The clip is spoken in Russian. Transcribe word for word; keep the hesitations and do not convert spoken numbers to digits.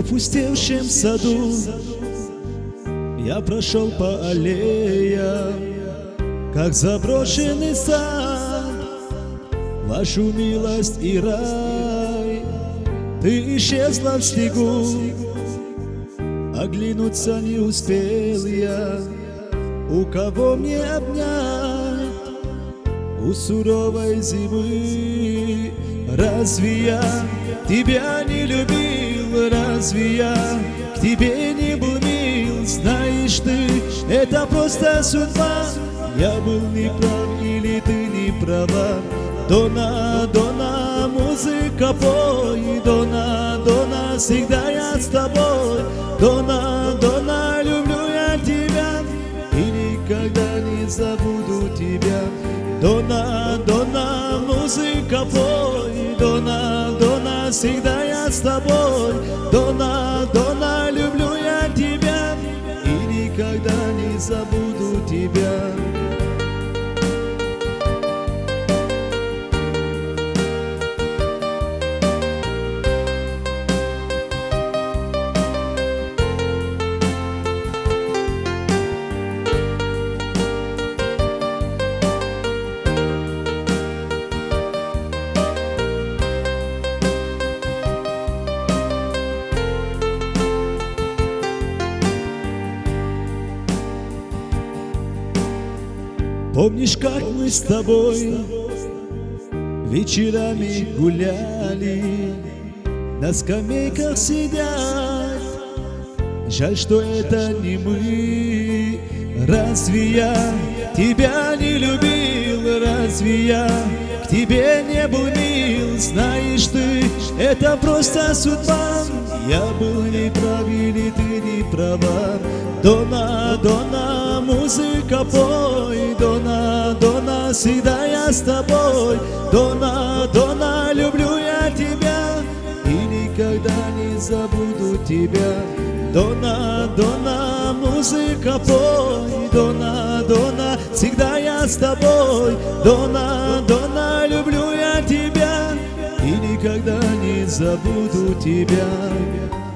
опустевшем саду я прошел по аллеям, как заброшенный сад. Вашу милость и рай, ты исчезла в снегу. Оглянуться не успел я, у кого мне обнять у суровой зимы. Разве я тебя не любил? Разве я к тебе не был мил? Знаешь ты, это просто судьба. Я был неправ или ты не права? Дона, Дона, музыка пой, Дона, Дона, всегда я с тобой. Дона, Дона, люблю я тебя и никогда не забуду тебя. Дона, Дона, музыка пой, Дона, Дона, всегда я с тобой. Дона, Дона, люблю я тебя и никогда не забуду тебя. Помнишь, как мы с тобой вечерами гуляли, на скамейках сидят? Жаль, что это не мы. Разве я тебя не любил? Разве я к тебе не был мил? Знаешь ты, это просто судьба. Я был неправ или ты не права? Дона, Дона, музыка пой, Дона, Дона, всегда я с тобой. Дона, Дона, люблю я тебя и никогда не забуду тебя. Дона, Дона, музыка пой, Дона, Дона, всегда я с тобой. Дона, Дона, люблю я тебя и никогда не забуду тебя.